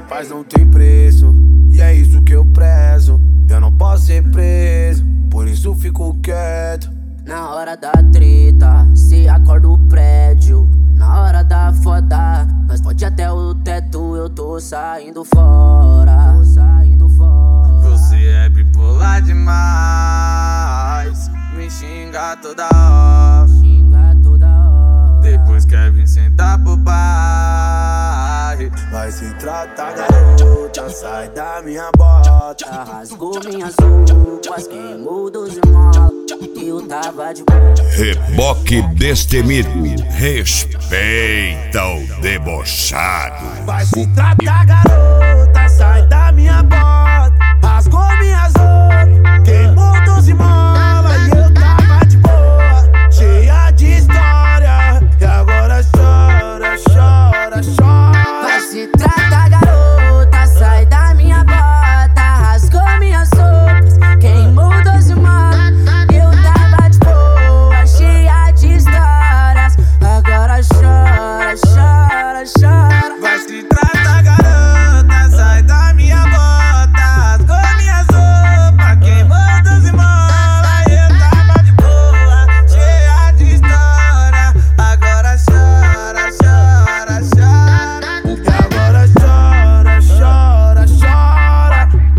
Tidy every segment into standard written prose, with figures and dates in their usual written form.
paz não tem preço, e é isso que eu prezo. Eu não posso ser preso, por isso fico quieto. Na hora da treta, cê acorda o prédio. Na hora da foda, nós pode até o teto. Eu tô saindo fora, Você é bipolar demais, me xinga toda hora. Depois quer vir sentar pro pai. Vai se tratar, garota, sai da minha bota. Rasgou minhas roupas, queimou 12 molas. Eu tava de boa. Reboque destemido, respeita o debochado. Vai se tratar, garota, sai da minha bota. Rasgou minhas roupas, queimou 12 molas. E eu tava de boa, cheia de história. E agora chora, chora, chora. Vai se tratar, garota, sai da minha bota. Rasgou minhas roupas, queimou 12 molas. Eu tava de boa, cheia de histórias. Agora chora, chora, chora. Vai se tratar, garota, sai da minha bota. Rasgou minhas roupas, queimou 12 molas. Eu tava de boa, cheia de história. Agora chora, chora, chora. E agora chora, chora, chora.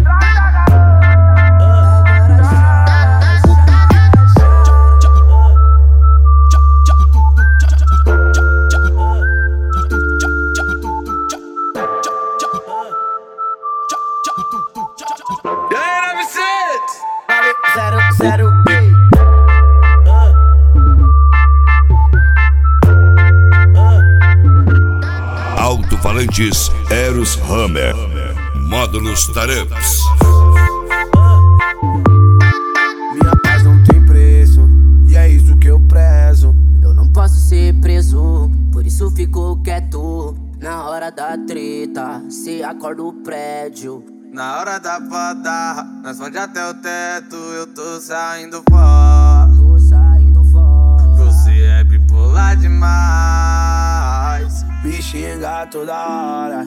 E aí, 900? 00. Alto-falantes Eros Hammer, módulos Taramps. Minha paz não tem preço, e é isso que eu prezo. Eu não posso ser preso, por isso fico quieto. Na hora da treta, cê acorda o prédio. Na hora da foda, nós pode até o teto. Eu tô saindo fora. Você é bipolar demais, me xinga toda hora.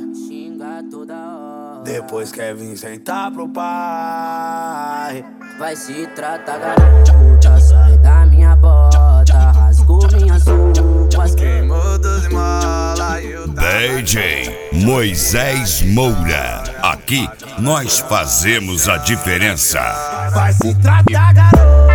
Depois quer vir sentar pro pai. Vai se tratar, garota, sai da minha bota. Rasgou minhas roupas, Queimou 12 molas e eu tava DJ Moisés Moura. Aqui nós fazemos a diferença. Vai se tratar, garota.